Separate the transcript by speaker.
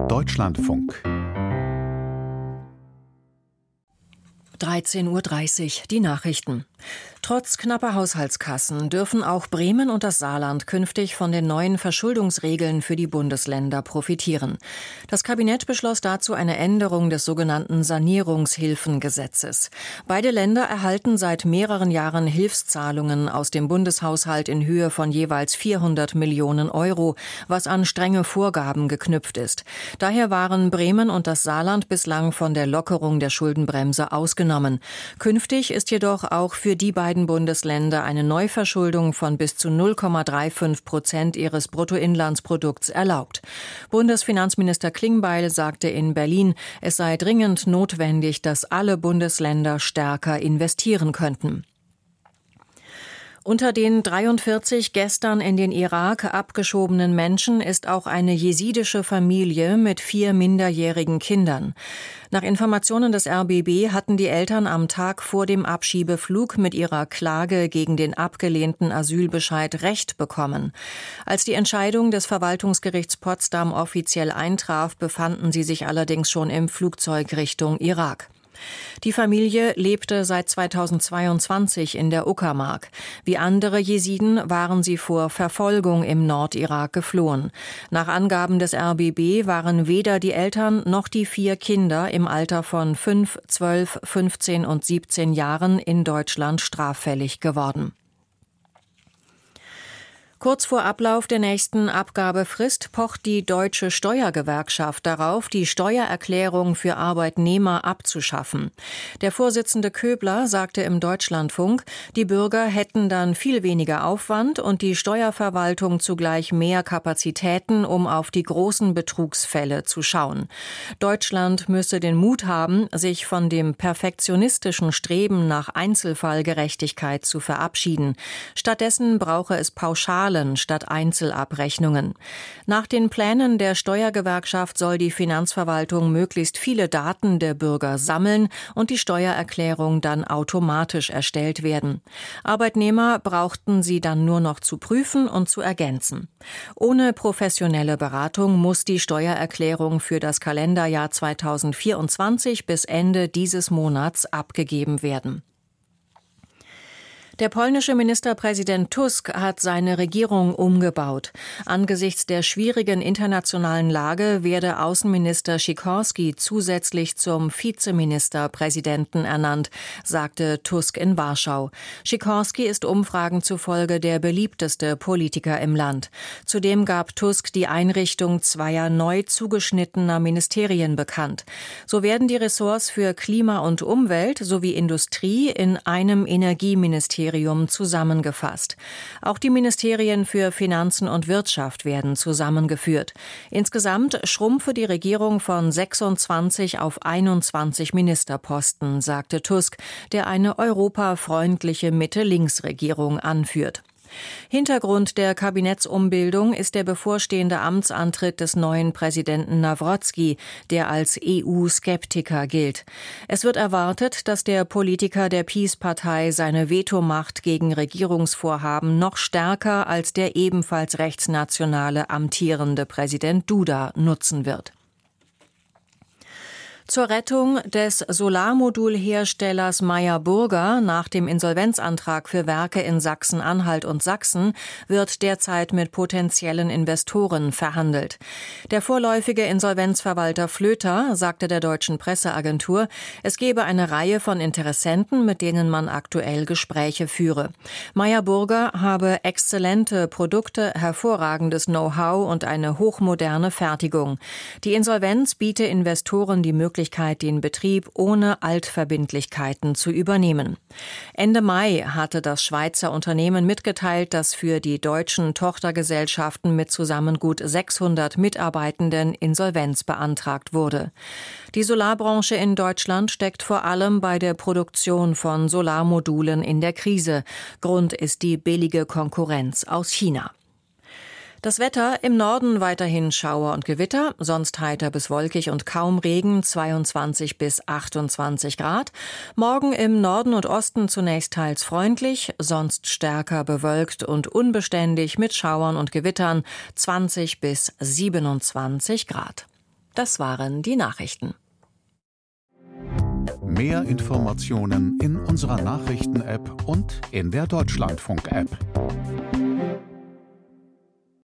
Speaker 1: Deutschlandfunk
Speaker 2: 13:30 Uhr, die Nachrichten. Trotz knapper Haushaltskassen dürfen auch Bremen und das Saarland künftig von den neuen Verschuldungsregeln für die Bundesländer profitieren. Das Kabinett beschloss dazu eine Änderung des sogenannten Sanierungshilfengesetzes. Beide Länder erhalten seit mehreren Jahren Hilfszahlungen aus dem Bundeshaushalt in Höhe von jeweils 400 Millionen Euro, was an strenge Vorgaben geknüpft ist. Daher waren Bremen und das Saarland bislang von der Lockerung der Schuldenbremse ausgenommen. Künftig ist jedoch auch für die beiden Bundesländer eine Neuverschuldung von bis zu 0,35% ihres Bruttoinlandsprodukts erlaubt. Bundesfinanzminister Klingbeil sagte in Berlin, es sei dringend notwendig, dass alle Bundesländer stärker investieren könnten. Unter den 43 gestern in den Irak abgeschobenen Menschen ist auch eine jesidische Familie mit 4 minderjährigen Kindern. Nach Informationen des RBB hatten die Eltern am Tag vor dem Abschiebeflug mit ihrer Klage gegen den abgelehnten Asylbescheid Recht bekommen. Als die Entscheidung des Verwaltungsgerichts Potsdam offiziell eintraf, befanden sie sich allerdings schon im Flugzeug Richtung Irak. Die Familie lebte seit 2022 in der Uckermark. Wie andere Jesiden waren sie vor Verfolgung im Nordirak geflohen. Nach Angaben des RBB waren weder die Eltern noch die 4 Kinder im Alter von 5, 12, 15 und 17 Jahren in Deutschland straffällig geworden. Kurz vor Ablauf der nächsten Abgabefrist pocht die Deutsche Steuergewerkschaft darauf, die Steuererklärung für Arbeitnehmer abzuschaffen. Der Vorsitzende Köbler sagte im Deutschlandfunk, die Bürger hätten dann viel weniger Aufwand und die Steuerverwaltung zugleich mehr Kapazitäten, um auf die großen Betrugsfälle zu schauen. Deutschland müsse den Mut haben, sich von dem perfektionistischen Streben nach Einzelfallgerechtigkeit zu verabschieden. Stattdessen brauche es Pauschalen statt Einzelabrechnungen. Nach den Plänen der Steuergewerkschaft soll die Finanzverwaltung möglichst viele Daten der Bürger sammeln und die Steuererklärung dann automatisch erstellt werden. Arbeitnehmer brauchten sie dann nur noch zu prüfen und zu ergänzen. Ohne professionelle Beratung muss die Steuererklärung für das Kalenderjahr 2024 bis Ende dieses Monats abgegeben werden. Der polnische Ministerpräsident Tusk hat seine Regierung umgebaut. Angesichts der schwierigen internationalen Lage werde Außenminister Sikorski zusätzlich zum Vizeministerpräsidenten ernannt, sagte Tusk in Warschau. Sikorski ist Umfragen zufolge der beliebteste Politiker im Land. Zudem gab Tusk die Einrichtung 2 neu zugeschnittener Ministerien bekannt. So werden die Ressorts für Klima und Umwelt sowie Industrie in einem Energieministerium zusammengefasst. Auch die Ministerien für Finanzen und Wirtschaft werden zusammengeführt. Insgesamt schrumpfe die Regierung von 26 auf 21 Ministerposten, sagte Tusk, der eine europafreundliche Mitte-Links-Regierung anführt. Hintergrund der Kabinettsumbildung ist der bevorstehende Amtsantritt des neuen Präsidenten Nawrocki, der als EU-Skeptiker gilt. Es wird erwartet, dass der Politiker der PiS-Partei seine Vetomacht gegen Regierungsvorhaben noch stärker als der ebenfalls rechtsnationale amtierende Präsident Duda nutzen wird. Zur Rettung des Solarmodulherstellers Meyer Burger nach dem Insolvenzantrag für Werke in Sachsen-Anhalt und Sachsen wird derzeit mit potenziellen Investoren verhandelt. Der vorläufige Insolvenzverwalter Flöter sagte der deutschen Presseagentur, es gebe eine Reihe von Interessenten, mit denen man aktuell Gespräche führe. Meyer Burger habe exzellente Produkte, hervorragendes Know-how und eine hochmoderne Fertigung. Die Insolvenz biete Investoren die Möglichkeit, den Betrieb ohne Altverbindlichkeiten zu übernehmen. Ende Mai hatte das Schweizer Unternehmen mitgeteilt, dass für die deutschen Tochtergesellschaften mit zusammen gut 600 Mitarbeitenden Insolvenz beantragt wurde. Die Solarbranche in Deutschland steckt vor allem bei der Produktion von Solarmodulen in der Krise. Grund ist die billige Konkurrenz aus China. Das Wetter: im Norden weiterhin Schauer und Gewitter, sonst heiter bis wolkig und kaum Regen, 22 bis 28 Grad. Morgen im Norden und Osten zunächst teils freundlich, sonst stärker bewölkt und unbeständig mit Schauern und Gewittern, 20 bis 27 Grad. Das waren die Nachrichten.
Speaker 1: Mehr Informationen in unserer Nachrichten-App und in der Deutschlandfunk-App.